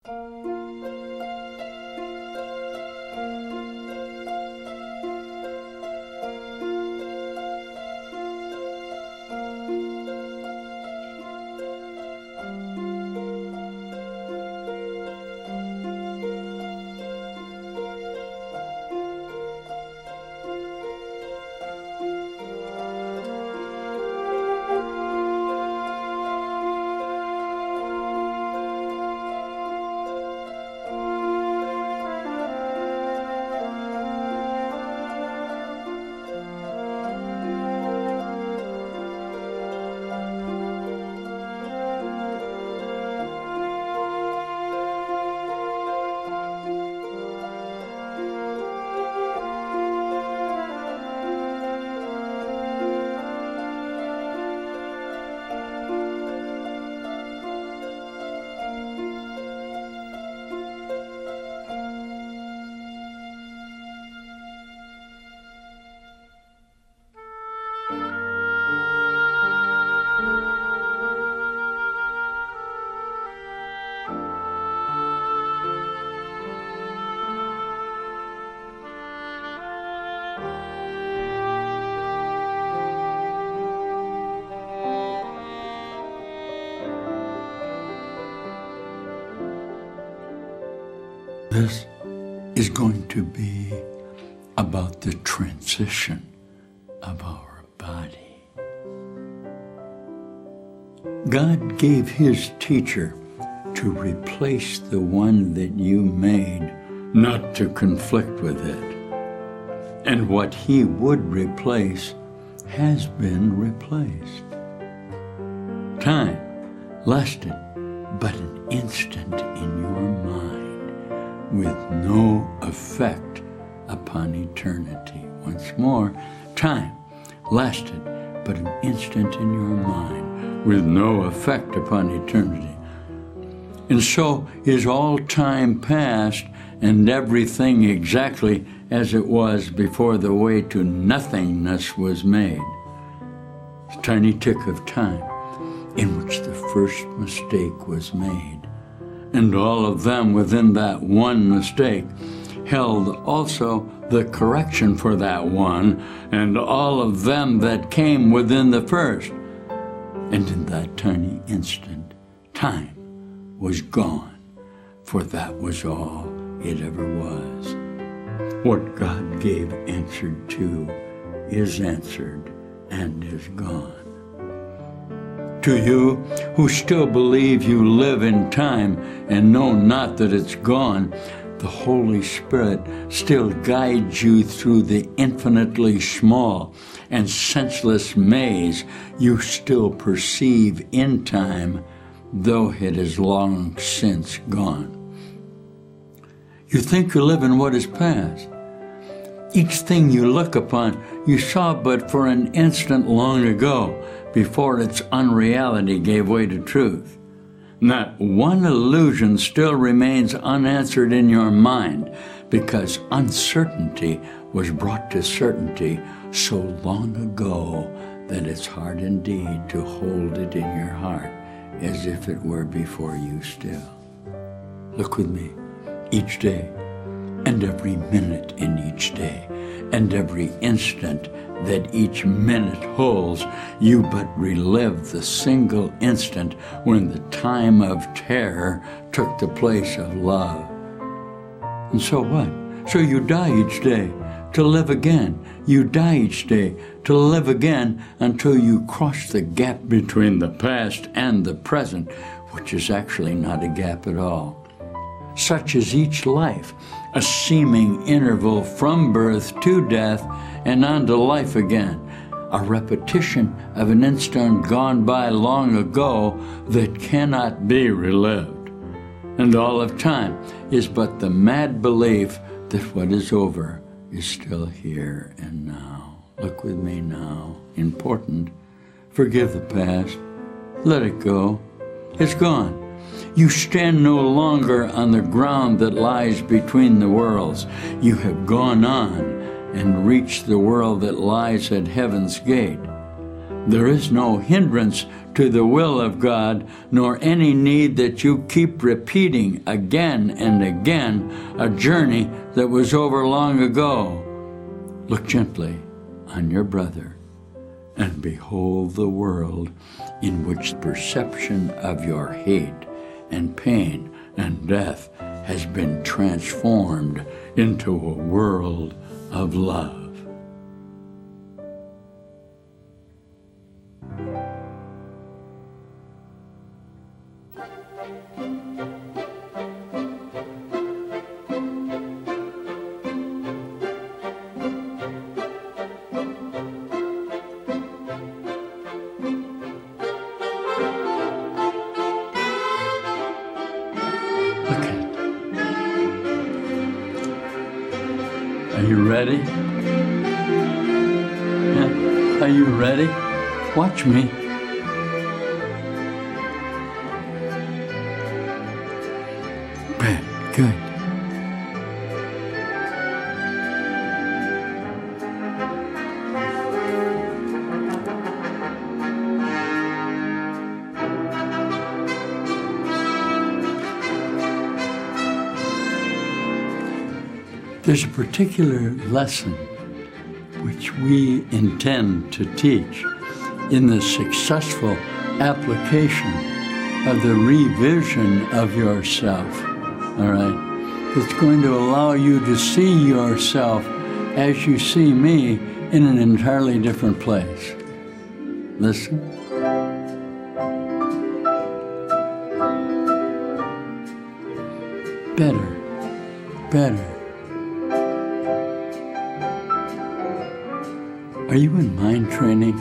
This is going to be about the transition of our body. God gave his teacher to replace the one that you made, not to conflict with it. And what he would replace has been replaced. Time lasted but an instant in your mind, with no effect upon eternity. Once more, time lasted but an instant in your mind, with no effect upon eternity. And so is all time past, and everything exactly as it was before the way to nothingness was made. A tiny tick of time in which the first mistake was made. And all of them within that one mistake held also the correction for that one, and all of them that came within the first. And in that tiny instant, time was gone, for that was all it ever was. What God gave answered to is answered and is gone. To you who still believe you live in time and know not that it's gone, the Holy Spirit still guides you through the infinitely small and senseless maze you still perceive in time, though it is long since gone. You think you live in what is past. Each thing you look upon, you saw but for an instant long ago, before its unreality gave way to truth. Not one illusion still remains unanswered in your mind, because uncertainty was brought to certainty so long ago that it's hard indeed to hold it in your heart as if it were before you still. Look with me, each day, and every minute in each day, and every instant that each minute holds, you but relive the single instant when the time of terror took the place of love. And so what? So you die each day to live again. You die each day to live again until you cross the gap between the past and the present, which is actually not a gap at all. Such is each life, a seeming interval from birth to death and on to life again, a repetition of an instant gone by long ago that cannot be relived. And all of time is but the mad belief that what is over is still here and now. Look with me now. Important. Forgive the past. Let it go. It's gone. You stand no longer on the ground that lies between the worlds. You have gone on and reached the world that lies at heaven's gate. There is no hindrance to the will of God, nor any need that you keep repeating again and again a journey that was over long ago. Look gently on your brother, and behold the world in which perception of your hate and pain and death has been transformed into a world of love. Are you ready? Yeah. Are you ready? Watch me. Good. There's a particular lesson which we intend to teach in the successful application of the revision of yourself, all right? It's going to allow you to see yourself as you see me in an entirely different place. Listen. Better. Are you in mind training?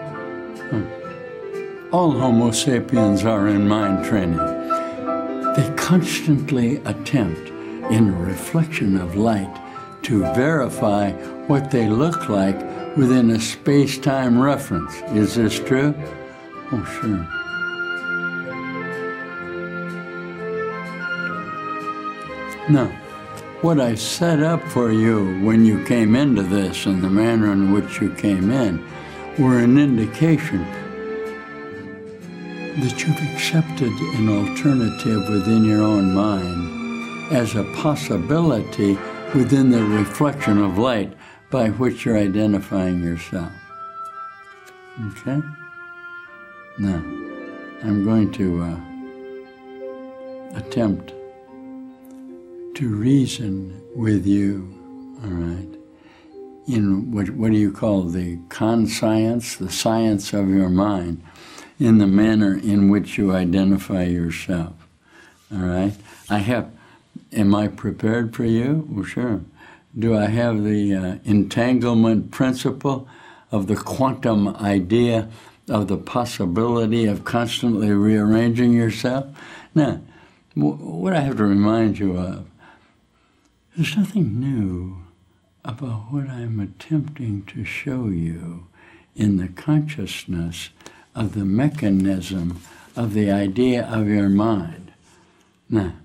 All Homo sapiens are in mind training. They constantly attempt, in a reflection of light, to verify what they look like within a space-time reference. Is this true? Oh, sure. Now, what I set up for you when you came into this and the manner in which you came in were an indication that you've accepted an alternative within your own mind as a possibility within the reflection of light by which you're identifying yourself. Okay? Now, I'm going to attempt to reason with you, all right, in what do you call the conscience, the science of your mind, in the manner in which you identify yourself, all right? Am I prepared for you? Well, sure. Do I have the entanglement principle of the quantum idea of the possibility of constantly rearranging yourself? Now, what I have to remind you of, there's nothing new about what I'm attempting to show you in the consciousness of the mechanism of the idea of your mind. Now,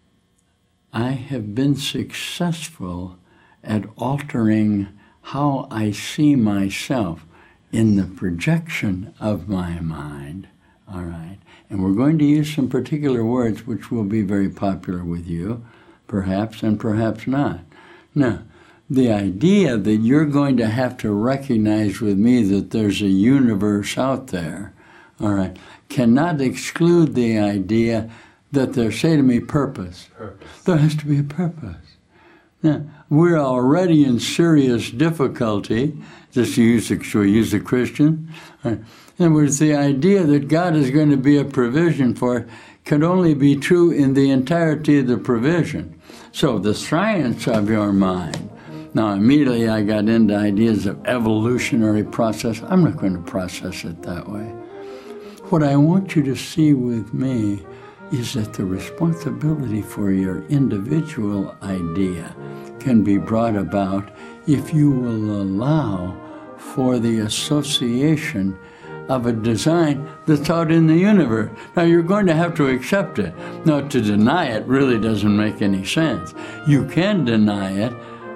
I have been successful at altering how I see myself in the projection of my mind, all right? And we're going to use some particular words which will be very popular with you, perhaps and perhaps not. Now, the idea that you're going to have to recognize with me that there's a universe out there, all right, cannot exclude the idea that there's, say to me, purpose. There has to be a purpose. Now, we're already in serious difficulty, just to use the Christian. In other words, the idea that God is going to be a provision for it can only be true in the entirety of the provision. So the science of your mind. Now, immediately I got into ideas of evolutionary process. I'm not going to process it that way. What I want you to see with me is that the responsibility for your individual idea can be brought about if you will allow for the association of a design that's out in the universe. Now, you're going to have to accept it. Now, to deny it really doesn't make any sense. You can deny it, but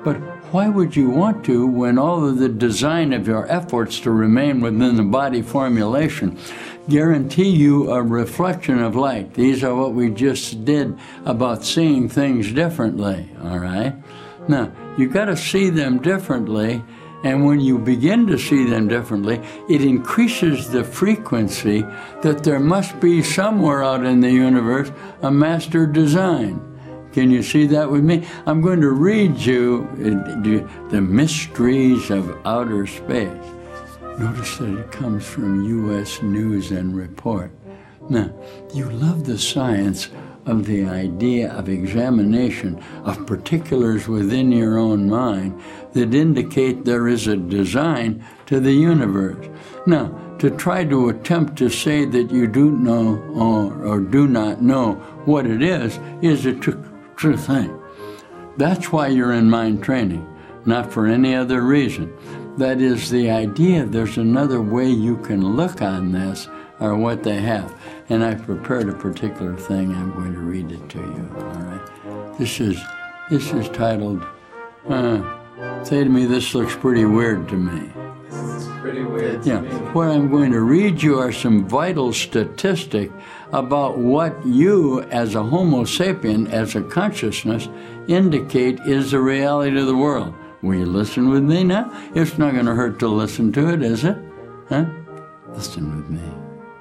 why would you want to when all of the design of your efforts to remain within the body formulation guarantee you a reflection of light? These are what we just did about seeing things differently, all right? Now, you've got to see them differently, and when you begin to see them differently, it increases the frequency that there must be somewhere out in the universe a master design. Can you see that with me? I'm going to read you the mysteries of outer space. Notice that it comes from U.S. News and Report. Now, you love the science of the idea of examination of particulars within your own mind that indicate there is a design to the universe. Now, to try to attempt to say that you do know or do not know what it is a true thing. That's why you're in mind training, not for any other reason. That is the idea there's another way you can look on this or what they have. And I've prepared a particular thing. I'm going to read it to you, all right? This is titled, say to me, this looks pretty weird to me. This is pretty weird to me. What I'm going to read you are some vital statistics about what you as a Homo sapien, as a consciousness, indicate is the reality of the world. Will you listen with me now? It's not going to hurt to listen to it, is it? Huh? Listen with me.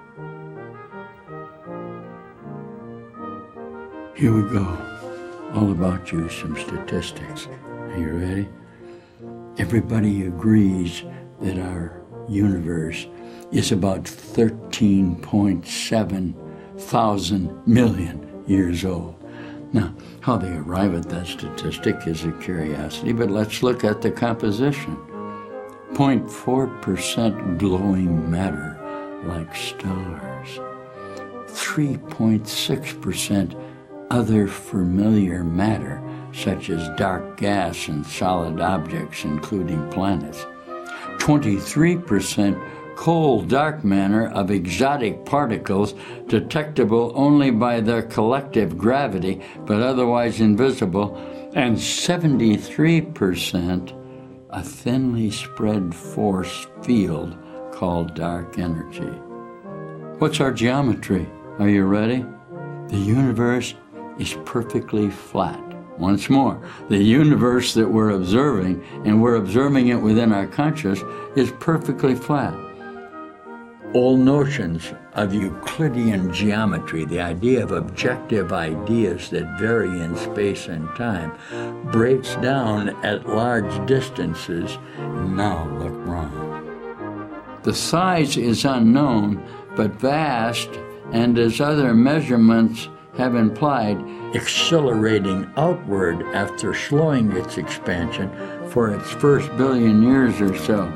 Here we go. All about you, some statistics. Are you ready? Everybody agrees that our universe is about 13.7 thousand million years old. Now, how they arrive at that statistic is a curiosity, but let's look at the composition. 0.4% glowing matter like stars. 3.6% other familiar matter, such as dark gas and solid objects, including planets. 23% cold, dark matter of exotic particles detectable only by their collective gravity, but otherwise invisible, and 73% a thinly spread force field called dark energy. What's our geometry? Are you ready? The universe is perfectly flat. Once more, the universe that we're observing, and we're observing it within our conscious, is perfectly flat. All notions of Euclidean geometry, the idea of objective ideas that vary in space and time, breaks down at large distances. Now look wrong. The size is unknown, but vast, and as other measurements have implied, accelerating outward after slowing its expansion for its first billion years or so.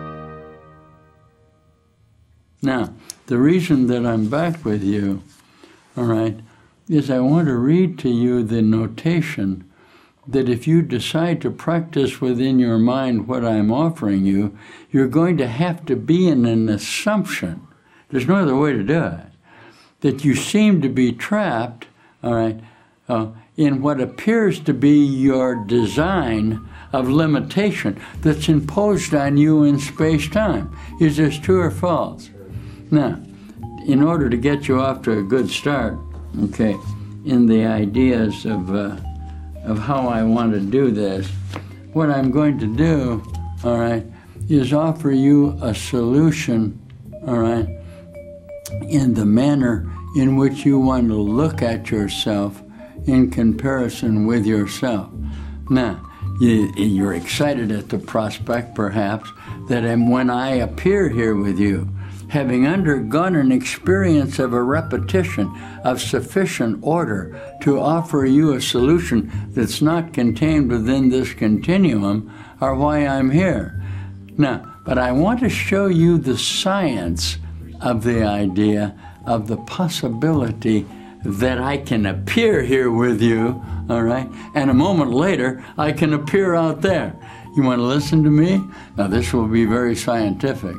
Now, the reason that I'm back with you, all right, is I want to read to you the notation that if you decide to practice within your mind what I'm offering you, you're going to have to be in an assumption. There's no other way to do it. That you seem to be trapped, all right, in what appears to be your design of limitation that's imposed on you in space-time. Is this true or false? Now, in order to get you off to a good start, okay, in the ideas of how I want to do this, what I'm going to do, all right, is offer you a solution, all right, in the manner in which you want to look at yourself in comparison with yourself. Now, you're excited at the prospect, perhaps, that when I appear here with you, having undergone an experience of a repetition of sufficient order to offer you a solution that's not contained within this continuum, are why I'm here. Now, but I want to show you the science of the idea of the possibility that I can appear here with you, all right, and a moment later, I can appear out there. You want to listen to me? Now, this will be very scientific.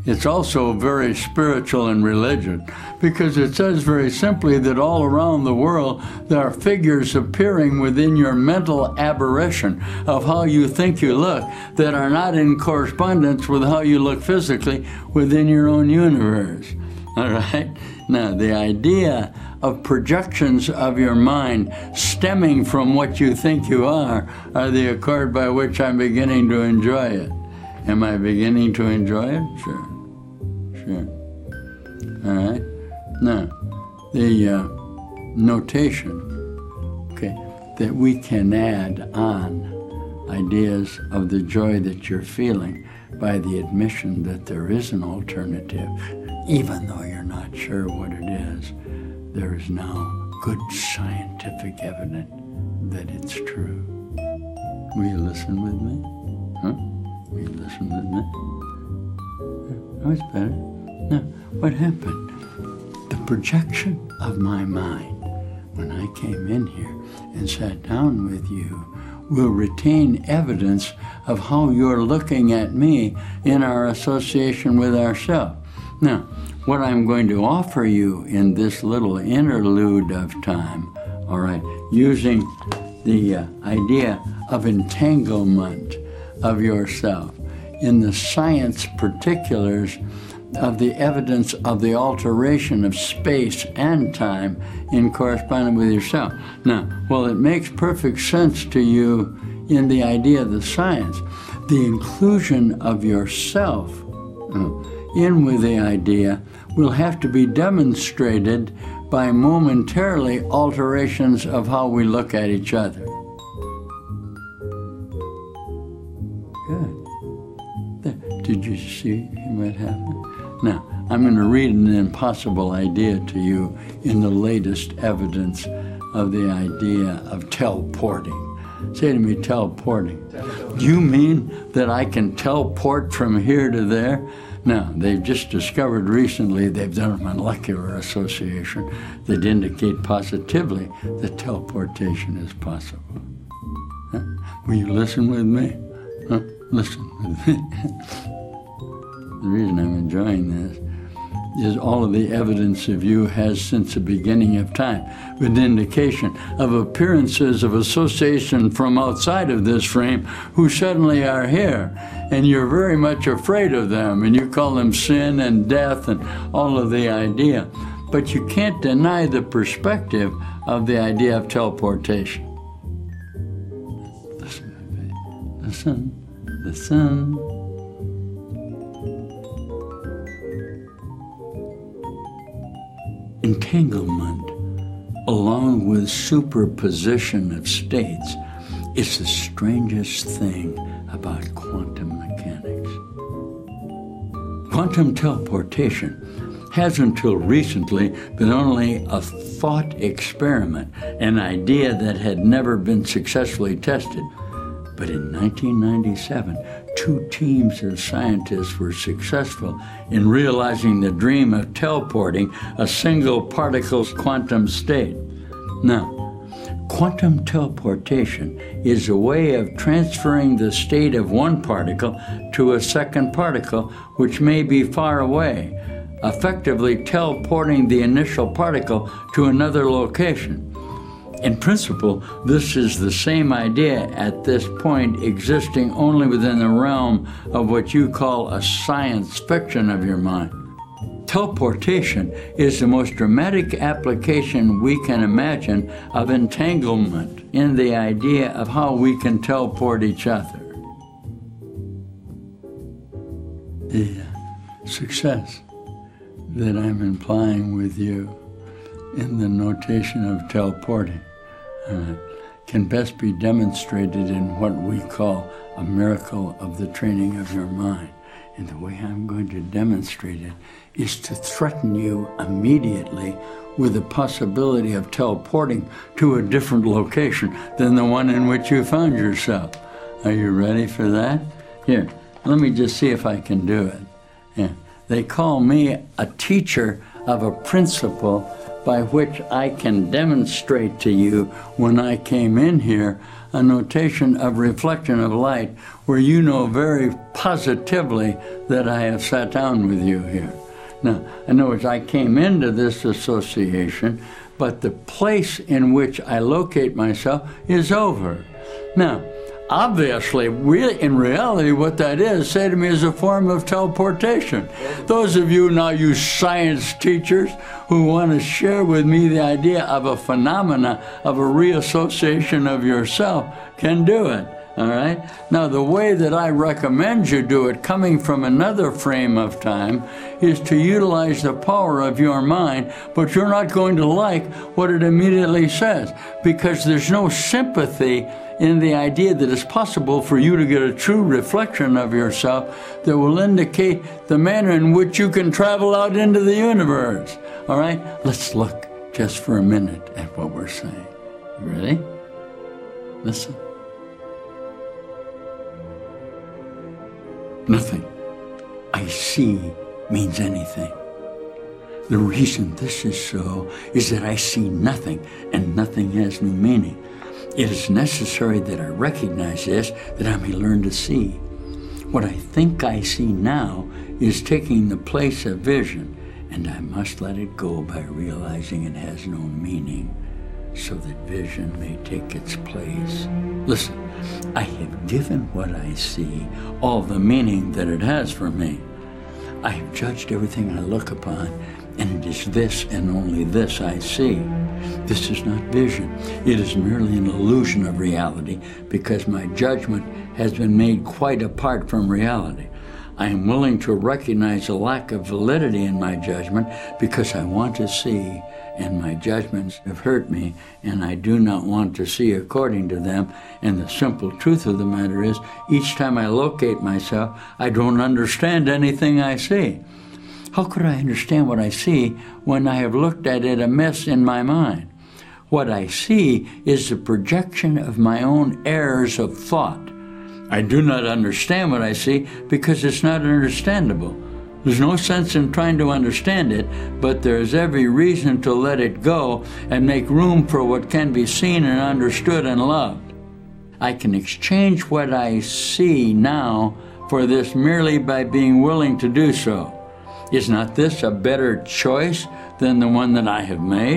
It's also very spiritual and religious, because it says very simply that all around the world there are figures appearing within your mental aberration of how you think you look that are not in correspondence with how you look physically within your own universe. All right? Now, the idea of projections of your mind stemming from what you think you are the accord by which I'm beginning to enjoy it. Am I beginning to enjoy it? Sure. Sure. All right? Now, the notation, okay, that we can add on ideas of the joy that you're feeling by the admission that there is an alternative, even though you're not sure what it is, there is now good scientific evidence that it's true. Will you listen with me? Huh? Will you listen with me? Oh, it's better. Now, what happened? The projection of my mind, when I came in here and sat down with you, will retain evidence of how you're looking at me in our association with ourselves. Now, what I'm going to offer you in this little interlude of time, all right, using the idea of entanglement of yourself in the science particulars of the evidence of the alteration of space and time in correspondence with yourself. Now, while it makes perfect sense to you in the idea of the science, the inclusion of yourself in with the idea will have to be demonstrated by momentarily alterations of how we look at each other. Good. Did you see what happened? Now, I'm going to read an impossible idea to you in the latest evidence of the idea of teleporting. Say to me, teleporting. Do you mean that I can teleport from here to there? Now, they've just discovered recently, they've done a molecular association that indicate positively that teleportation is possible. Huh? Will you listen with me? Huh? Listen with me. The reason I'm enjoying this is all of the evidence of you has since the beginning of time, with indication of appearances of association from outside of this frame who suddenly are here, and you're very much afraid of them, and you call them sin and death and all of the idea. But you can't deny the perspective of the idea of teleportation. Listen to me. Listen. Listen. Entanglement, along with superposition of states, is the strangest thing about quantum mechanics. Quantum teleportation has until recently been only a thought experiment, an idea that had never been successfully tested. But in 1997, 2 teams of scientists were successful in realizing the dream of teleporting a single particle's quantum state. Now, quantum teleportation is a way of transferring the state of one particle to a second particle, which may be far away, effectively teleporting the initial particle to another location. In principle, this is the same idea at this point, existing only within the realm of what you call a science fiction of your mind. Teleportation is the most dramatic application we can imagine of entanglement in the idea of how we can teleport each other. The success that I'm implying with you in the notation of teleporting can best be demonstrated in what we call a miracle of the training of your mind. And the way I'm going to demonstrate it is to threaten you immediately with the possibility of teleporting to a different location than the one in which you found yourself. Are you ready for that? Here, let me just see if I can do it. Yeah. They call me a teacher of a principle by which I can demonstrate to you when I came in here a notation of reflection of light where you know very positively that I have sat down with you here. Now, in other words, I came into this association, but the place in which I locate myself is over. Now, obviously, in reality, what that is, say to me, is a form of teleportation. Those of you now, you science teachers, who want to share with me the idea of a phenomena of a reassociation of yourself can do it. All right? Now, the way that I recommend you do it, coming from another frame of time, is to utilize the power of your mind, but you're not going to like what it immediately says, because there's no sympathy in the idea that it's possible for you to get a true reflection of yourself that will indicate the manner in which you can travel out into the universe. All right? Let's look just for a minute at what we're saying. You ready? Listen. Nothing I see means anything. The reason this is so is that I see nothing, and nothing has no meaning. It is necessary that I recognize this, that I may learn to see. What I think I see now is taking the place of vision, and I must let it go by realizing it has no meaning, so that vision may take its place. Listen, I have given what I see all the meaning that it has for me. I have judged everything I look upon, and it is this and only this I see. This is not vision. It is merely an illusion of reality, because my judgment has been made quite apart from reality. I am willing to recognize a lack of validity in my judgment because I want to see, and my judgments have hurt me, and I do not want to see according to them. And the simple truth of the matter is, each time I locate myself, I don't understand anything I see. How could I understand what I see when I have looked at it amiss in my mind? What I see is the projection of my own errors of thought. I do not understand what I see because it's not understandable. There's no sense in trying to understand it, but there's every reason to let it go and make room for what can be seen and understood and loved. I can exchange what I see now for this merely by being willing to do so. Is not this a better choice than the one that I have made?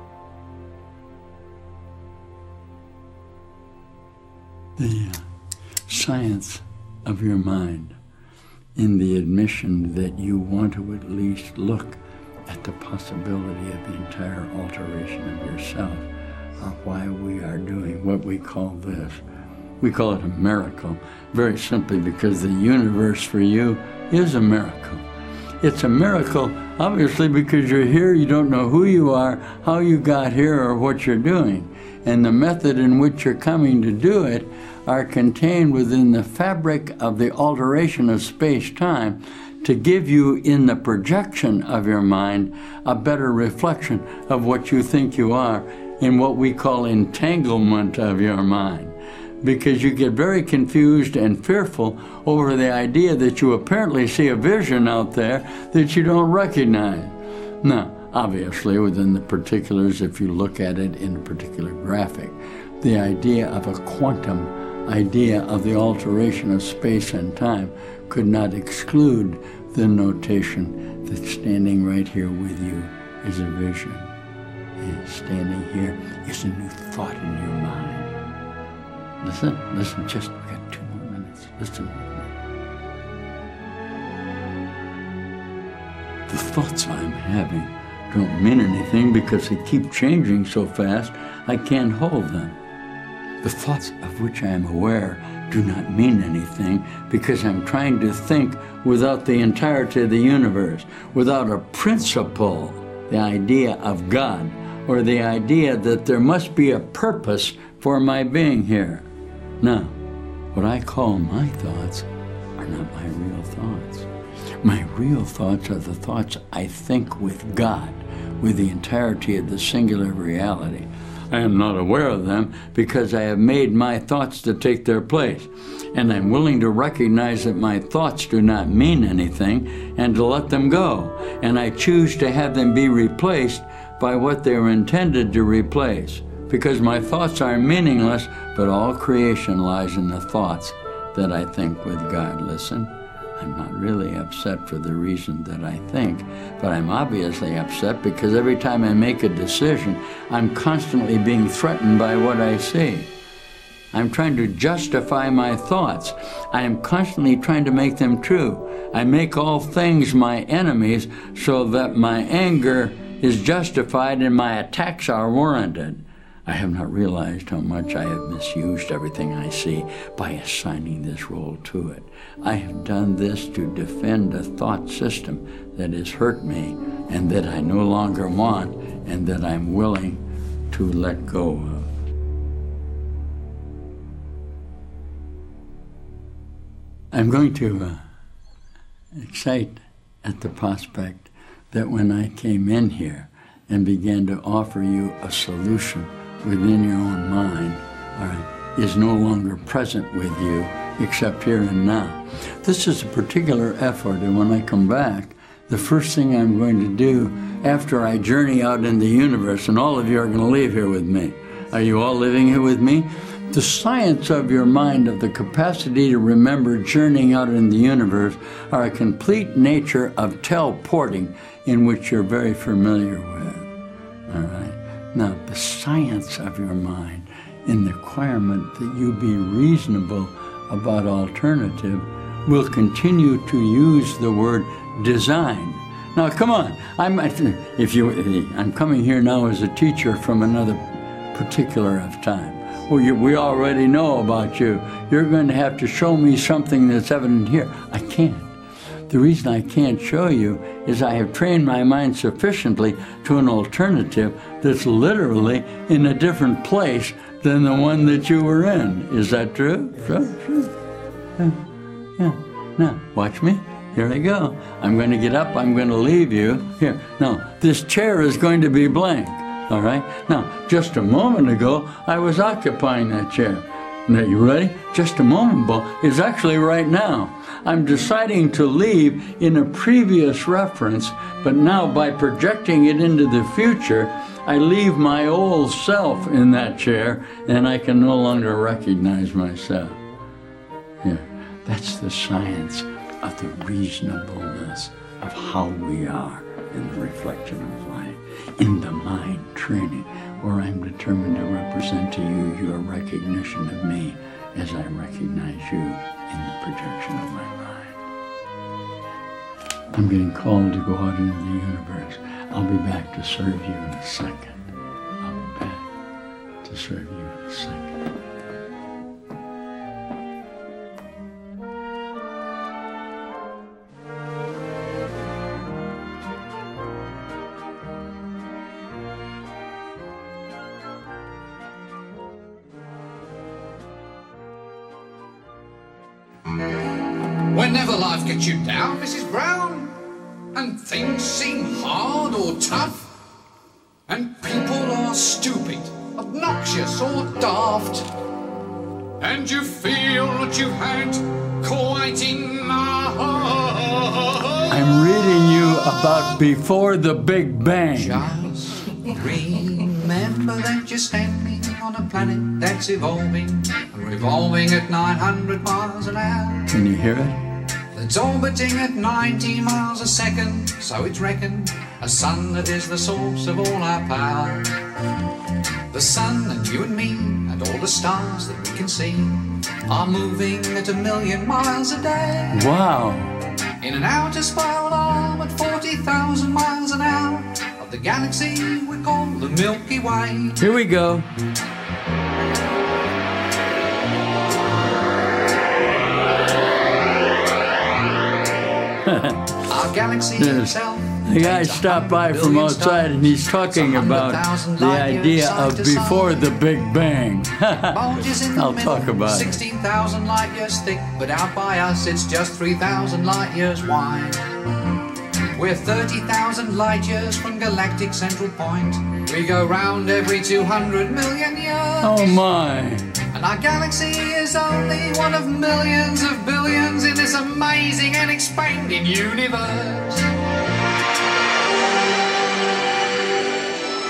The science of your mind, in the admission that you want to at least look at the possibility of the entire alteration of yourself, are why we are doing what we call this. We call it a miracle, very simply because the universe for you is a miracle. It's a miracle, obviously, because you're here, you don't know who you are, how you got here, or what you're doing. And the method in which you're coming to do it are contained within the fabric of the alteration of space-time to give you, in the projection of your mind, a better reflection of what you think you are in what we call entanglement of your mind. Because you get very confused and fearful over the idea that you apparently see a vision out there that you don't recognize. Now, obviously, within the particulars, if you look at it in a particular graphic, the idea of a quantum idea of the alteration of space and time could not exclude the notation that standing right here with you is a vision. And standing here is a new thought in your mind. Listen, just, we got 2 more minutes. Listen with me. The thoughts I'm having don't mean anything because they keep changing so fast, I can't hold them. The thoughts of which I am aware do not mean anything because I'm trying to think without the entirety of the universe, without a principle, the idea of God, or the idea that there must be a purpose for my being here. Now, what I call my thoughts are not my real thoughts. My real thoughts are the thoughts I think with God, with the entirety of the singular reality. I am not aware of them because I have made my thoughts to take their place. And I'm willing to recognize that my thoughts do not mean anything and to let them go. And I choose to have them be replaced by what they were intended to replace. Because my thoughts are meaningless, but all creation lies in the thoughts that I think with God. Listen, I'm not really upset for the reason that I think, but I'm obviously upset because every time I make a decision, I'm constantly being threatened by what I see. I'm trying to justify my thoughts. I am constantly trying to make them true. I make all things my enemies so that my anger is justified and my attacks are warranted. I have not realized how much I have misused everything I see by assigning this role to it. I have done this to defend a thought system that has hurt me and that I no longer want and that I'm willing to let go of. I'm going to excite at the prospect that when I came in here and began to offer you a solution within your own mind, all right, is no longer present with you except here and now. This is a particular effort, and when I come back, the first thing I'm going to do after I journey out in the universe, and all of you are going to leave here with me. Are you all living here with me? The science of your mind, of the capacity to remember journeying out in the universe, are a complete nature of teleporting in which you're very familiar with. All right. Now, the science of your mind in the requirement that you be reasonable about alternative will continue to use the word design. Now, come on. I'm coming here now as a teacher from another particular of time. Well, we already know about you. You're going to have to show me something that's evident here. I can't. The reason I can't show you is I have trained my mind sufficiently to an alternative that's literally in a different place than the one that you were in. Is that true? Sure. Yeah. Now, watch me. Here I go. I'm going to get up. I'm going to leave you. Here. Now, this chair is going to be blank. All right? Now, just a moment ago, I was occupying that chair. Now, you ready? Just a moment ago is actually right now. I'm deciding to leave in a previous reference, but now by projecting it into the future, I leave my old self in that chair, and I can no longer recognize myself. Yeah, that's the science of the reasonableness of how we are in the reflection of life, in the mind training, where I'm determined to represent to you your recognition of me as I recognize you in the projection of my mind. I'm getting called to go out into the universe. I'll be back to serve you in a second. I'll be back to serve you in a second. Whenever life gets you down, Mrs. Brown, and things seem hard or tough, and people are stupid, obnoxious or daft, and you feel that you've had quite enough. I'm reading you about before the Big Bang. Just remember that you're standing on a planet that's evolving and revolving at 900 miles an hour. Can you hear it? It's orbiting at 90 miles a second, so it's reckoned a sun that is the source of all our power. The sun and you and me and all the stars that we can see are moving at 1,000,000 miles a day. Wow. In an outer spiral arm at 40,000 miles an hour of the galaxy we call the Milky Way. Here we go. Our galaxy itself. The guy stopped by from outside and he's talking about the idea of before the Big Bang. I'll talk about it. 16,000 light years thick, but out by us it's just 3,000 light years wide. We're 30,000 light years from galactic central point. We go round every 200 million years. Oh my. And our galaxy is only one of millions of billions in this amazing and expanding universe.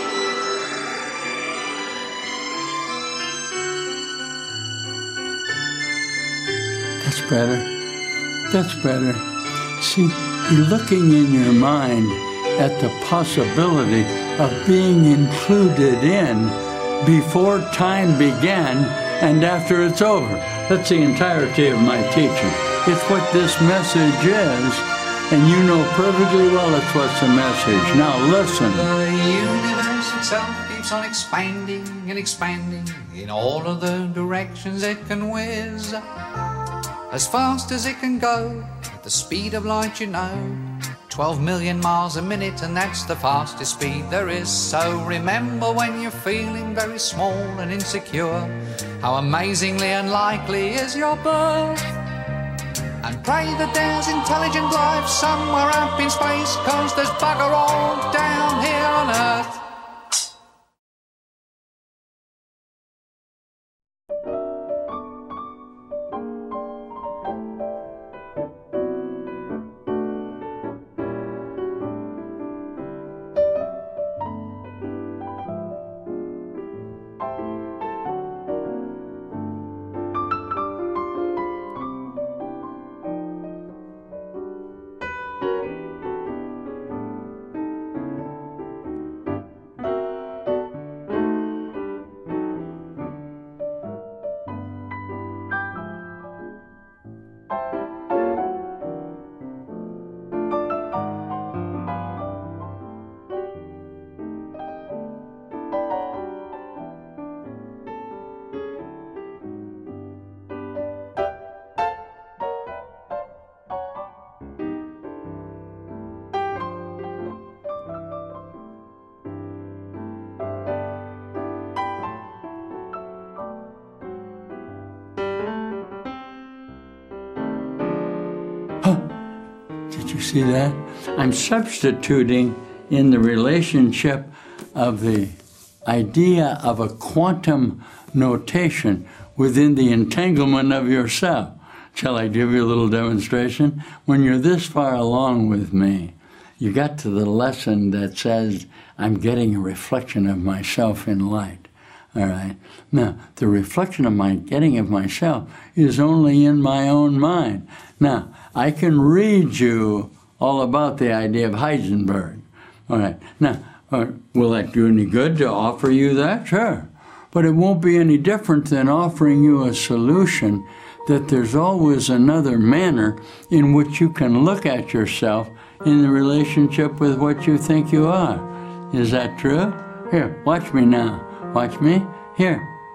That's better. That's better. See, you're looking in your mind at the possibility of being included in before time began and after it's over. That's the entirety of my teaching. It's what this message is, and you know perfectly well it's what's the message. Now listen. The universe itself keeps on expanding and expanding in all of the directions it can whiz. As fast as it can go, at the speed of light, you know, 12 million miles a minute, and that's the fastest speed there is. So remember when you're feeling very small and insecure, how amazingly unlikely is your birth. And pray that there's intelligent life somewhere up in space, 'cause there's bugger all down here on Earth. Did you see that? I'm substituting in the relationship of the idea of a quantum notation within the entanglement of yourself. Shall I give you a little demonstration? When you're this far along with me, you got to the lesson that says, I'm getting a reflection of myself in light. All right. Now, the reflection of my getting of myself is only in my own mind. Now, I can read you all about the idea of Heisenberg. All right. Now, will that do any good to offer you that? Sure. But it won't be any different than offering you a solution that there's always another manner in which you can look at yourself in the relationship with what you think you are. Is that true? Here, watch me now. Watch me. Here.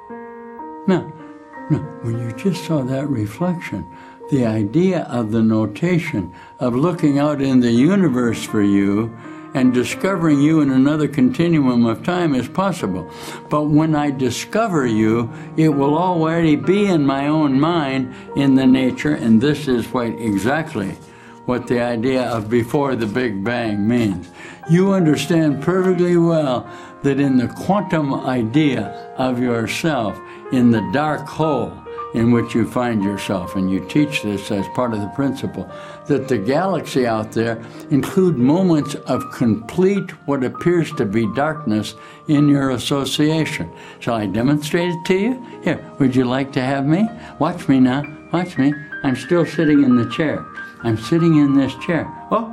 No, when you just saw that reflection, the idea of the notation of looking out in the universe for you and discovering you in another continuum of time is possible. But when I discover you, it will already be in my own mind in the nature, and this is exactly what the idea of before the Big Bang means. You understand perfectly well that in the quantum idea of yourself, in the dark hole in which you find yourself, and you teach this as part of the principle, that the galaxy out there include moments of complete what appears to be darkness in your association. Shall I demonstrate it to you? Here, would you like to have me? Watch me now. Watch me. I'm still sitting in the chair. I'm sitting in this chair. Oh,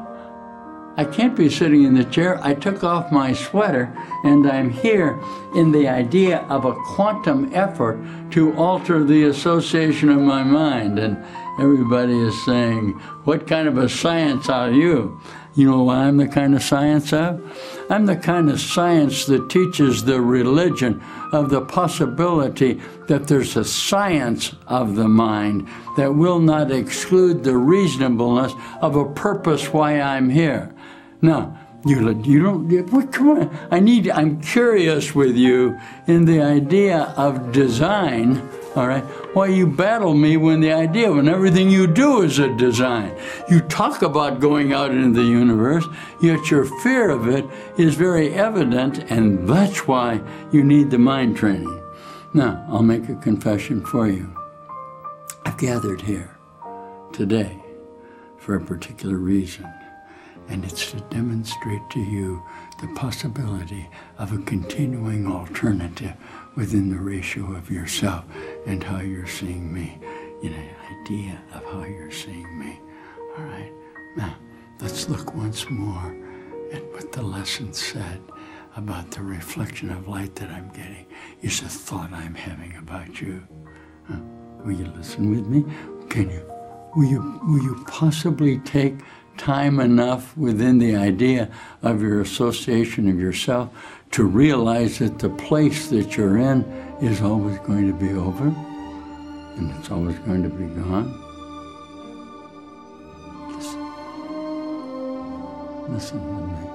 I can't be sitting in the chair. I took off my sweater, and I'm here in the idea of a quantum effort to alter the association of my mind. And everybody is saying, what kind of a science are you? You know what I'm the kind of science of? I'm the kind of science that teaches the religion of the possibility that there's a science of the mind that will not exclude the reasonableness of a purpose why I'm here. Now, you don't, come on, I'm curious with you in the idea of design, all right? Why you battle me when the idea when everything you do is a design. You talk about going out into the universe, yet your fear of it is very evident, and that's why you need the mind training. Now, I'll make a confession for you. I've gathered here today for a particular reason. And it's to demonstrate to you the possibility of a continuing alternative within the ratio of yourself and how you're seeing me. in an idea of how you're seeing me. All right? Now, let's look once more at what the lesson said about the reflection of light that I'm getting is a thought I'm having about you. Will you listen with me? Will you possibly take time enough within the idea of your association of yourself to realize that the place that you're in is always going to be over and it's always going to be gone? Listen with me.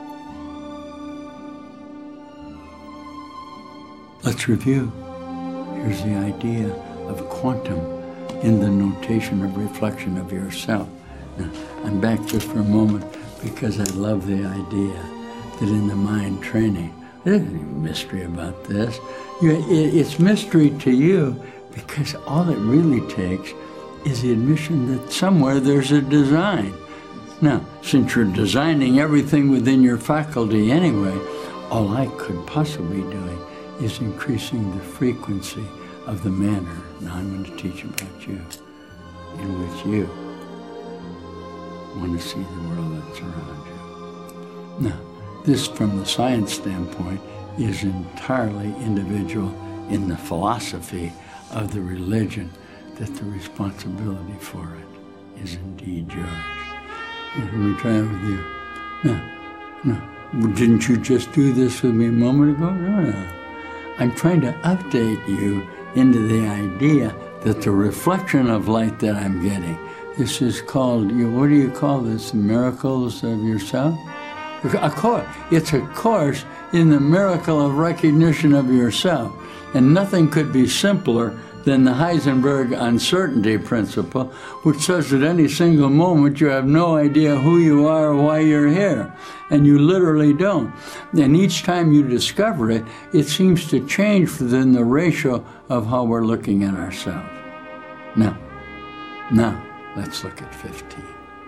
Let's review. Here's the idea of quantum in the notation of reflection of yourself. Now, I'm back just for a moment because I love the idea that in the mind training, there's no mystery about this. It's mystery to you because all it really takes is the admission that somewhere there's a design. Now, since you're designing everything within your faculty anyway, all I could possibly be doing is increasing the frequency of the manner. Now I'm going to teach about you, in which you want to see the world that's around you. Now, this from the science standpoint is entirely individual in the philosophy of the religion, that the responsibility for it is indeed yours. Let me try it with you. No. Didn't you just do this with me a moment ago? No. I'm trying to update you into the idea that the reflection of light that I'm getting, this is called, what do you call this, miracles of yourself? A course. It's a course in the miracle of recognition of yourself. And nothing could be simpler than the Heisenberg uncertainty principle, which says at any single moment you have no idea who you are or why you're here. And you literally don't. And each time you discover it, it seems to change within the ratio of how we're looking at ourselves. Now, let's look at 15.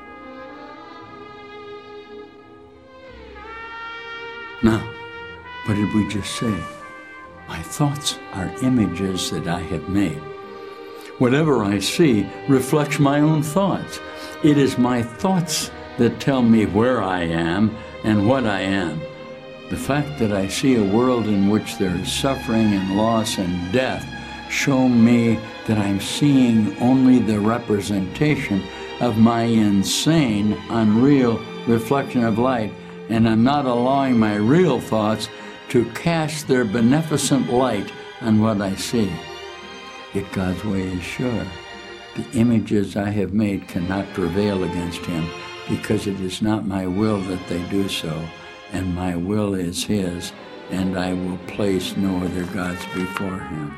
Now, what did we just say? My thoughts are images that I have made. Whatever I see reflects my own thoughts. It is my thoughts that tell me where I am and what I am. The fact that I see a world in which there is suffering and loss and death show me that I'm seeing only the representation of my insane, unreal reflection of light, and I'm not allowing my real thoughts to cast their beneficent light on what I see. Yet God's way is sure. The images I have made cannot prevail against him, because it is not my will that they do so, and my will is his, and I will place no other gods before him.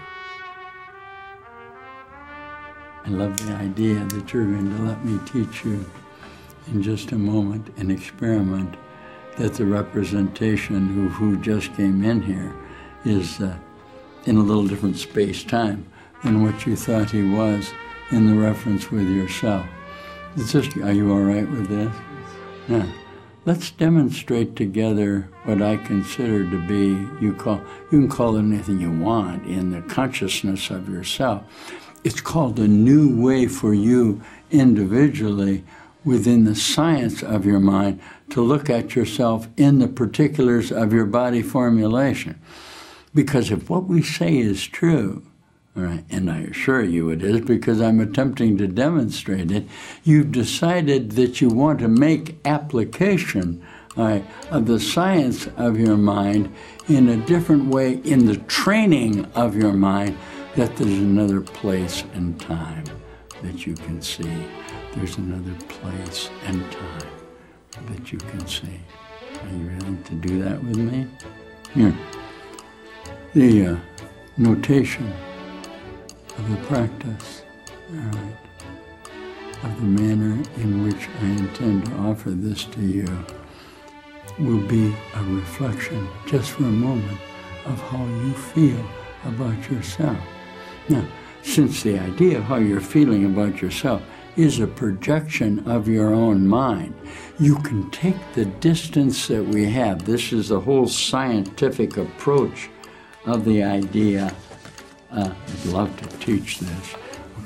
I love the idea that you're going to let me teach you in just a moment an experiment that the representation who just came in here is in a little different space-time than what you thought he was in the reference with yourself. Are you all right with this? Yeah. Let's demonstrate together what I consider to be, you can call it anything you want, in the consciousness of yourself. It's called a new way for you individually within the science of your mind to look at yourself in the particulars of your body formulation. Because if what we say is true, all right, and I assure you it is because I'm attempting to demonstrate it, you've decided that you want to make application, all right, of the science of your mind in a different way in the training of your mind, that there's another place and time that you can see. There's another place and time that you can see. Are you willing to do that with me? Here. The notation of the practice, all right, of the manner in which I intend to offer this to you will be a reflection, just for a moment, of how you feel about yourself. Now, since the idea of how you're feeling about yourself is a projection of your own mind, you can take the distance that we have. This is the whole scientific approach of the idea. I'd love to teach this, okay?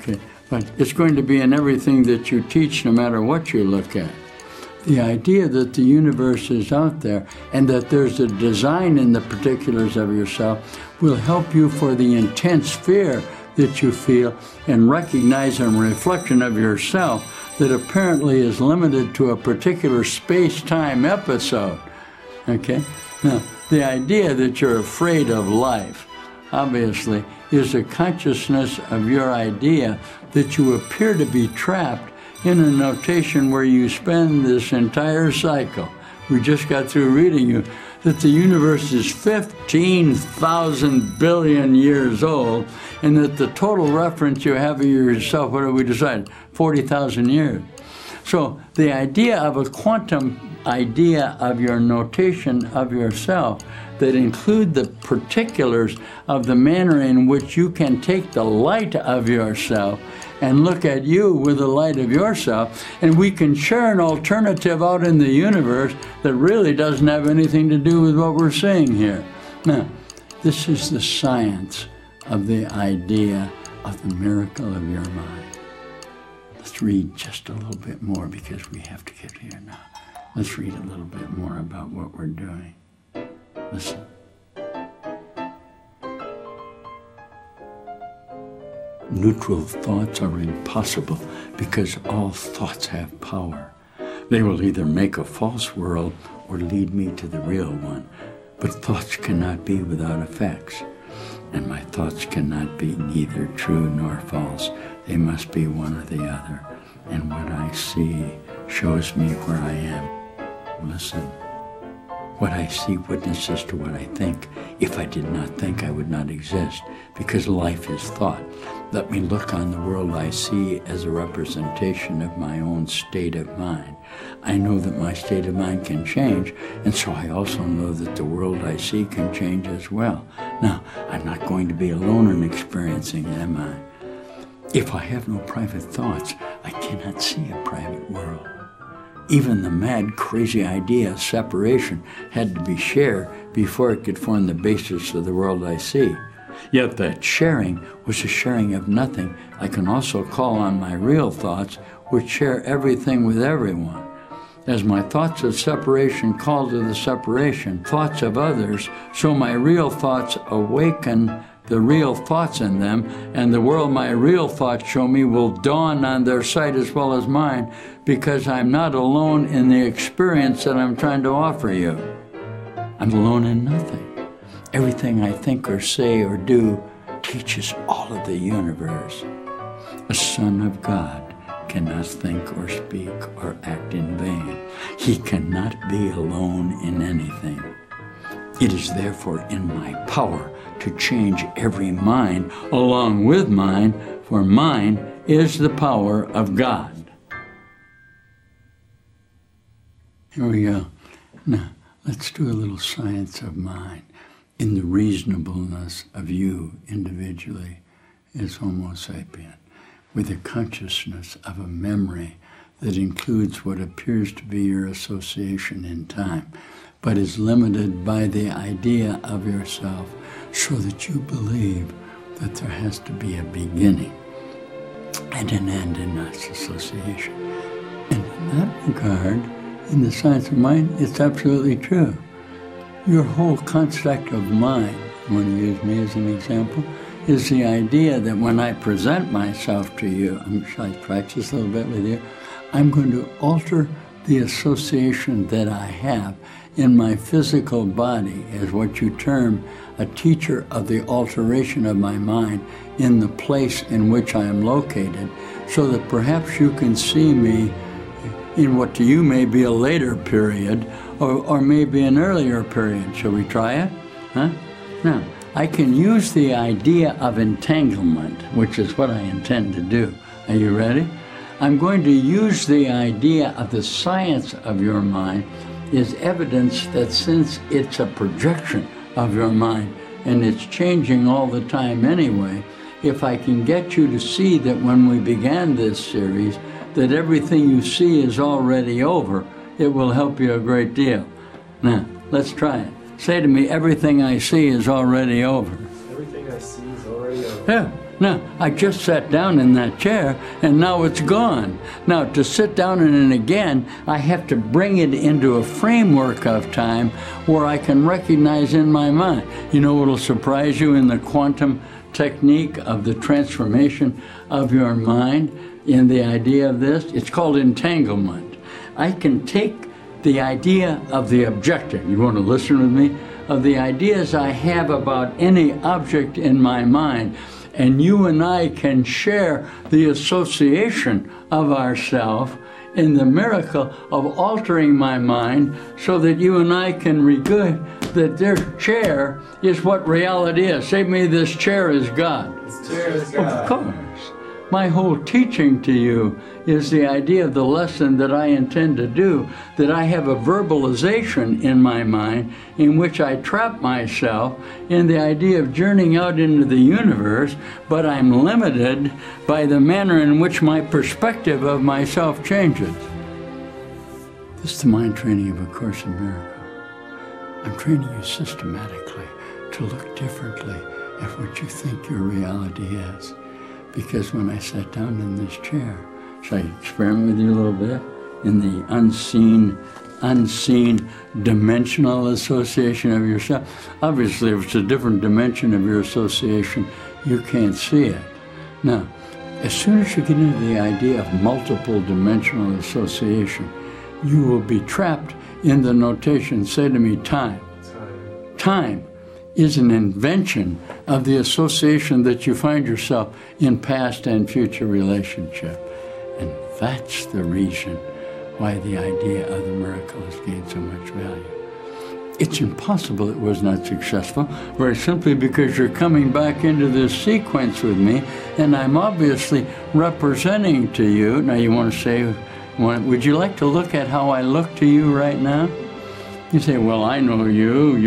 but it's going to be in everything that you teach, no matter what you look at. The idea that the universe is out there and that there's a design in the particulars of yourself will help you for the intense fear that you feel and recognize a reflection of yourself that apparently is limited to a particular space-time episode. Okay? Now, the idea that you're afraid of life, obviously, is a consciousness of your idea that you appear to be trapped in a notation where you spend this entire cycle. We just got through reading you that the universe is 15,000 billion years old, and that the total reference you have of yourself, what have we decided? 40,000 years. So the idea of a quantum idea of your notation of yourself that include the particulars of the manner in which you can take the light of yourself and look at you with the light of yourself, and we can share an alternative out in the universe that really doesn't have anything to do with what we're seeing here. Now, this is the science of the idea of the miracle of your mind. Let's read just a little bit more because we have to get here now. Let's read a little bit more about what we're doing. Listen. Neutral thoughts are impossible because all thoughts have power. They will either make a false world or lead me to the real one. But thoughts cannot be without effects. And my thoughts cannot be neither true nor false. They must be one or the other. And what I see shows me where I am. Listen. What I see witnesses to what I think. If I did not think, I would not exist, because life is thought. Let me look on the world I see as a representation of my own state of mind. I know that my state of mind can change, and so I also know that the world I see can change as well. Now, I'm not going to be alone in experiencing it, am I? If I have no private thoughts, I cannot see a private world. Even the mad, crazy idea of separation had to be shared before it could form the basis of the world I see. Yet that sharing was a sharing of nothing. I can also call on my real thoughts, which share everything with everyone. As my thoughts of separation call to the separation, thoughts of others, so my real thoughts awaken the real thoughts in them, and the world my real thoughts show me will dawn on their sight as well as mine, because I'm not alone in the experience that I'm trying to offer you. I'm alone in nothing. Everything I think or say or do teaches all of the universe. A son of God cannot think or speak or act in vain. He cannot be alone in anything. It is therefore in my power to change every mind along with mine, for mine is the power of God. Here we go. Now, let's do a little science of mind in the reasonableness of you individually as Homo sapien, with a consciousness of a memory that includes what appears to be your association in time, but is limited by the idea of yourself, so that you believe that there has to be a beginning and an end in this association. And in that regard, in the science of mind, it's absolutely true. Your whole construct of mind, you want to use me as an example, is the idea that when I present myself to you, shall I practice a little bit with you? I'm going to alter the association that I have in my physical body as what you term a teacher of the alteration of my mind in the place in which I am located, so that perhaps you can see me in what to you may be a later period or maybe an earlier period. Shall we try it? Huh? Now, I can use the idea of entanglement, which is what I intend to do. Are you ready? I'm going to use the idea of the science of your mind is evidence that since it's a projection of your mind and it's changing all the time anyway, if I can get you to see that when we began this series, that everything you see is already over, it will help you a great deal. Now, let's try it. Say to me, everything I see is already over. Everything I I see is already over. Yeah. Now, I just sat down in that chair, and now it's gone. Now, to sit down in it again, I have to bring it into a framework of time where I can recognize in my mind. You know what will surprise you in the quantum technique of the transformation of your mind in the idea of this? It's called entanglement. I can take the idea of the objective. You want to listen with me? Of the ideas I have about any object in my mind. And you and I can share the association of ourselves in the miracle of altering my mind so that you and I can regard that their chair is what reality is. Say to me, this chair is God. This chair is God. Of course. My whole teaching to you is the idea of the lesson that I intend to do, that I have a verbalization in my mind in which I trap myself in the idea of journeying out into the universe, but I'm limited by the manner in which my perspective of myself changes. This is the mind training of A Course in Miracles. I'm training you systematically to look differently at what you think your reality is. Because when I sat down in this chair, shall I experiment with you a little bit? In the unseen dimensional association of yourself. Obviously, if it's a different dimension of your association, you can't see it. Now, as soon as you get into the idea of multiple dimensional association, you will be trapped in the notation, say to me, time. Time is an invention of the association that you find yourself in past and future relationship. And that's the reason why the idea of the miracle has gained so much value. It's impossible it was not successful, very simply because you're coming back into this sequence with me, and I'm obviously representing to you. Now you want to say, would you like to look at how I look to you right now? You say, well, I know you.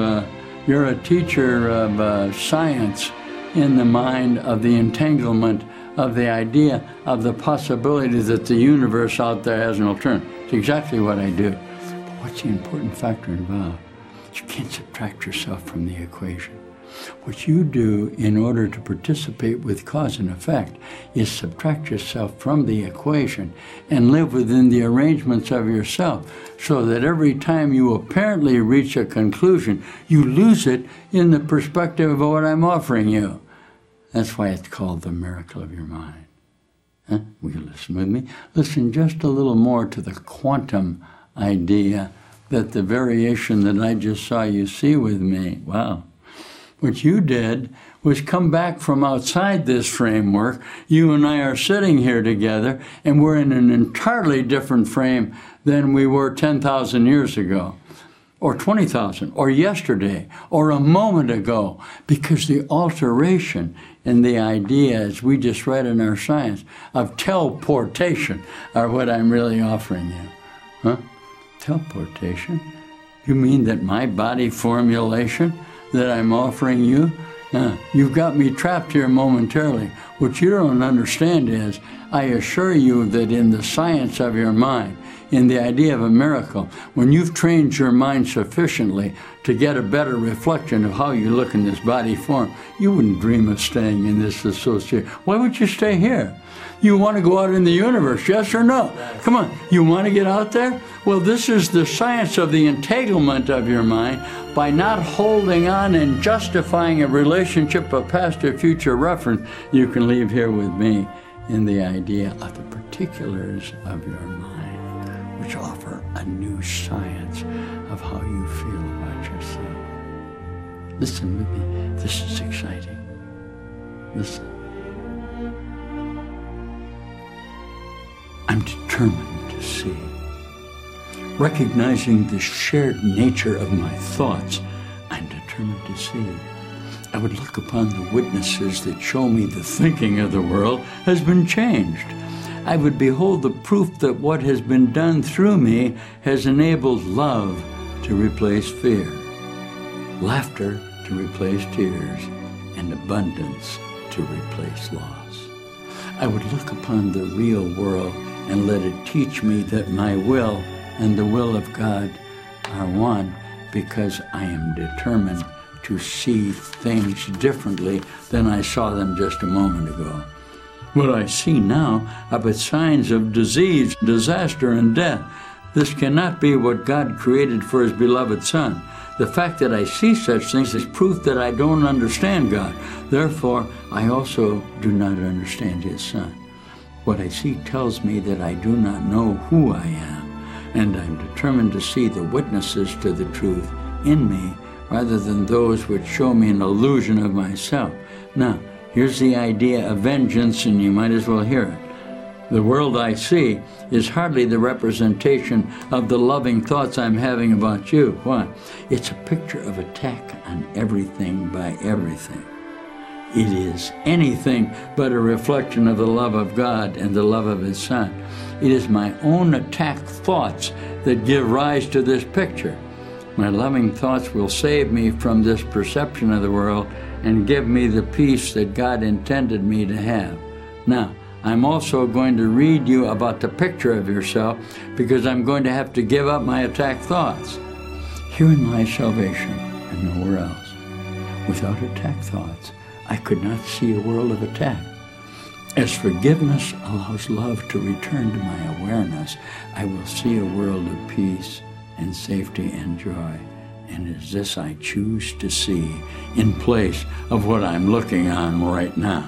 You're a teacher of science in the mind of the entanglement of the idea of the possibility that the universe out there has an alternative. It's exactly what I do. But what's the important factor involved? You can't subtract yourself from the equation. What you do in order to participate with cause and effect is subtract yourself from the equation and live within the arrangements of yourself, so that every time you apparently reach a conclusion, you lose it in the perspective of what I'm offering you. That's why it's called the miracle of your mind. Huh? Will you listen with me? Listen just a little more to the quantum idea that the variation that I just saw you see with me. Wow. What you did was come back from outside this framework. You and I are sitting here together, and we're in an entirely different frame than we were 10,000 years ago, or 20,000, or yesterday, or a moment ago, because the alteration in the idea, as we just read in our science, of teleportation are what I'm really offering you. Huh? Teleportation? You mean that my body formulation that I'm offering you? You've got me trapped here momentarily. What you don't understand is, I assure you that in the science of your mind, in the idea of a miracle, when you've trained your mind sufficiently to get a better reflection of how you look in this body form, you wouldn't dream of staying in this association. Why would you stay here? You want to go out in the universe, yes or no? Come on, you want to get out there? Well, this is the science of the entanglement of your mind. By not holding on and justifying a relationship of past or future reference, you can leave here with me in the idea of the particulars of your mind, which offer a new science of how you feel about yourself. Listen with me. This is exciting. Listen. I'm determined to see. Recognizing the shared nature of my thoughts, I'm determined to see. I would look upon the witnesses that show me the thinking of the world has been changed. I would behold the proof that what has been done through me has enabled love to replace fear, laughter to replace tears, and abundance to replace loss. I would look upon the real world and let it teach me that my will and the will of God are one, because I am determined to see things differently than I saw them just a moment ago. What I see now are but signs of disease, disaster, and death. This cannot be what God created for His beloved Son. The fact that I see such things is proof that I don't understand God. Therefore, I also do not understand His Son. What I see tells me that I do not know who I am, and I'm determined to see the witnesses to the truth in me rather than those which show me an illusion of myself. Now, here's the idea of vengeance, and you might as well hear it. The world I see is hardly the representation of the loving thoughts I'm having about you. Why? It's a picture of attack on everything by everything. It is anything but a reflection of the love of God and the love of His Son. It is my own attack thoughts that give rise to this picture. My loving thoughts will save me from this perception of the world and give me the peace that God intended me to have. Now, I'm also going to read you about the picture of yourself because I'm going to have to give up my attack thoughts. Herein lies salvation and nowhere else. Without attack thoughts, I could not see a world of attack. As forgiveness allows love to return to my awareness, I will see a world of peace and safety and joy. And it is this I choose to see in place of what I'm looking on right now.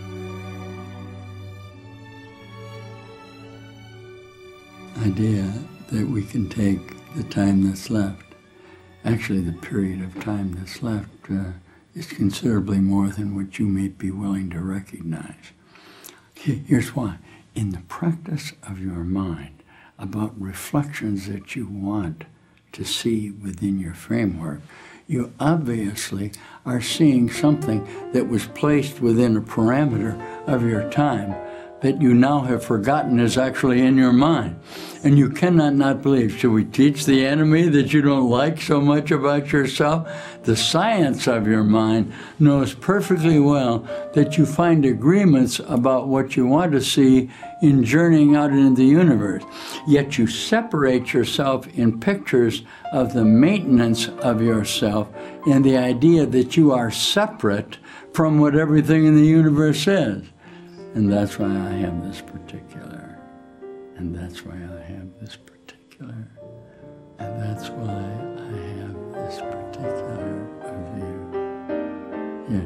Idea that we can take the time that's left, actually the period of time that's left, is considerably more than what you may be willing to recognize. Here's why. In the practice of your mind about reflections that you want to see within your framework, you obviously are seeing something that was placed within a parameter of your time that you now have forgotten is actually in your mind. And you cannot not believe. Should we teach the enemy that you don't like so much about yourself? The science of your mind knows perfectly well that you find agreements about what you want to see in journeying out into the universe. Yet you separate yourself in pictures of the maintenance of yourself and the idea that you are separate from what everything in the universe is. And that's why I have this particular, and that's why I have this particular, and that's why I have this particular of you.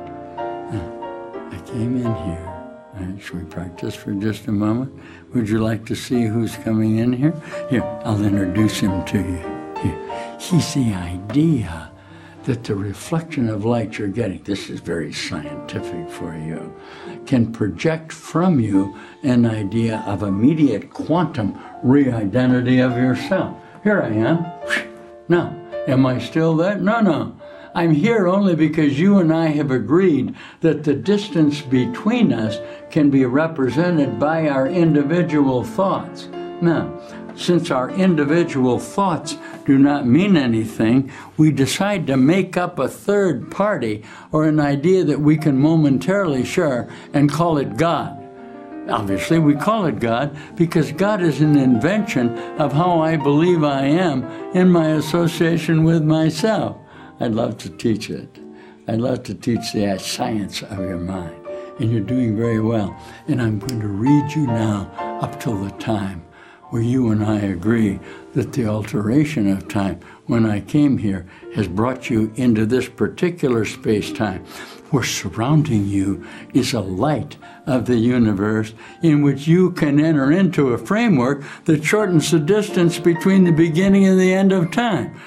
Yeah. I came in here. Should we practice for just a moment? Would you like to see who's coming in here? Here, I'll introduce him to you. Here. He's the idea that the reflection of light you're getting, this is very scientific for you, can project from you an idea of immediate quantum re-identity of yourself. Here I am. Now, am I still there? No. I'm here only because you and I have agreed that the distance between us can be represented by our individual thoughts. Now, since our individual thoughts do not mean anything, we decide to make up a third party or an idea that we can momentarily share and call it God. Obviously, we call it God because God is an invention of how I believe I am in my association with myself. I'd love to teach it. I'd love to teach the science of your mind. And you're doing very well. And I'm going to read you now up till the time where you and I agree that the alteration of time when I came here has brought you into this particular space-time where surrounding you is a light of the universe in which you can enter into a framework that shortens the distance between the beginning and the end of time.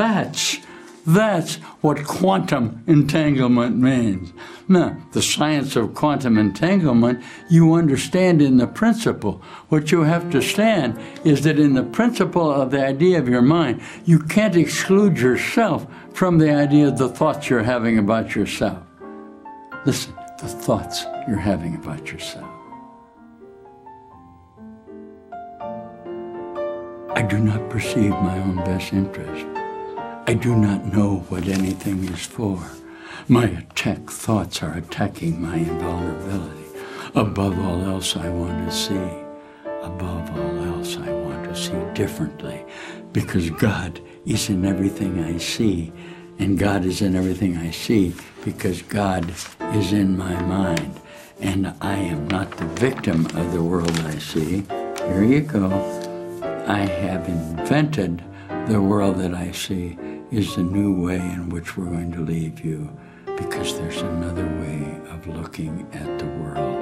That's what quantum entanglement means. Now, the science of quantum entanglement, you understand in the principle. What you have to understand is that in the principle of the idea of your mind, you can't exclude yourself from the idea of the thoughts you're having about yourself. Listen, the thoughts you're having about yourself. I do not perceive my own best interest. I do not know what anything is for. My attack thoughts are attacking my invulnerability. Above all else, I want to see. Above all else, I want to see differently, because God is in everything I see, And God is in everything I see because God is in my mind. And I am not the victim of the world I see. Here you go. I have invented the world that I see is the new way in which we're going to leave you, because there's another way of looking at the world.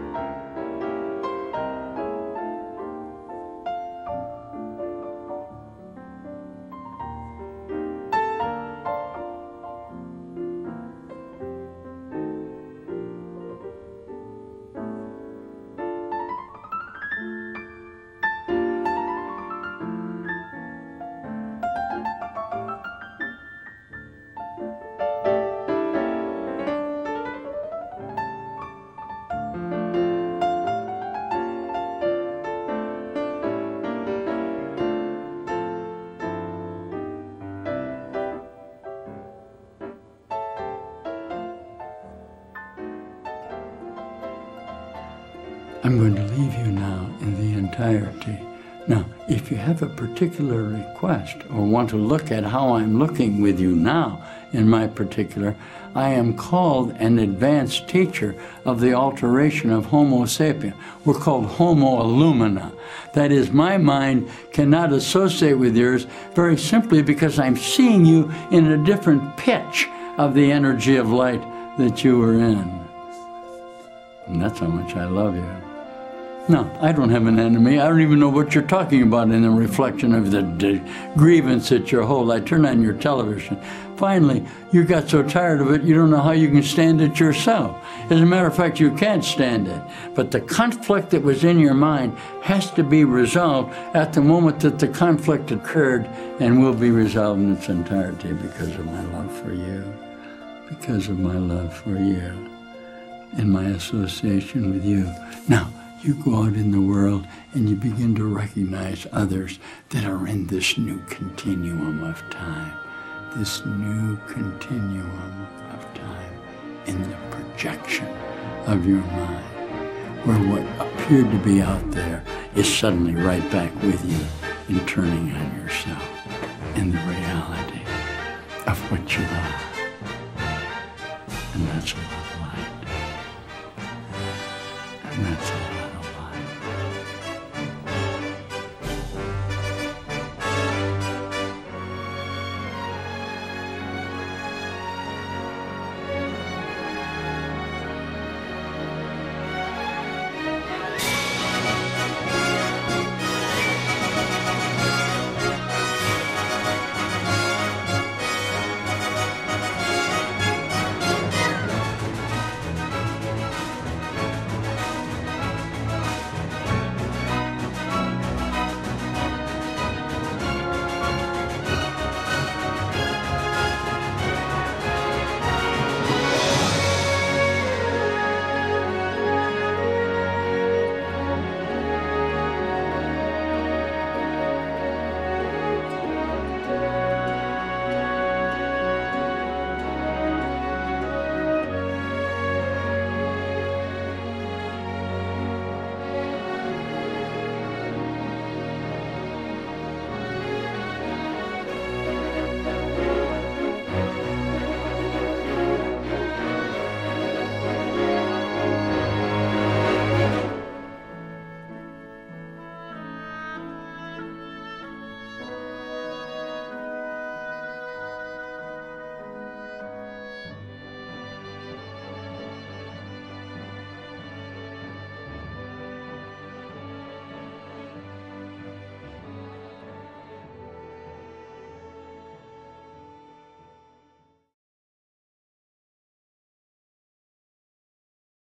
I'm going to leave you now in the entirety. Now, if you have a particular request or want to look at how I'm looking with you now in my particular, I am called an advanced teacher of the alteration of Homo sapien. We're called Homo illumina. That is, my mind cannot associate with yours very simply because I'm seeing you in a different pitch of the energy of light that you were in. And that's how much I love you. No, I don't have an enemy. I don't even know what you're talking about in the reflection of the grievance that you hold. I turn on your television. Finally, you got so tired of it, you don't know how you can stand it yourself. As a matter of fact, you can't stand it. But the conflict that was in your mind has to be resolved at the moment that the conflict occurred, and will be resolved in its entirety because of my love for you. Because of my love for you and my association with you. Now, you go out in the world and you begin to recognize others that are in this new continuum of time. This new continuum of time in the projection of your mind, where what appeared to be out there is suddenly right back with you and turning on yourself in the reality of what you are. And that's love.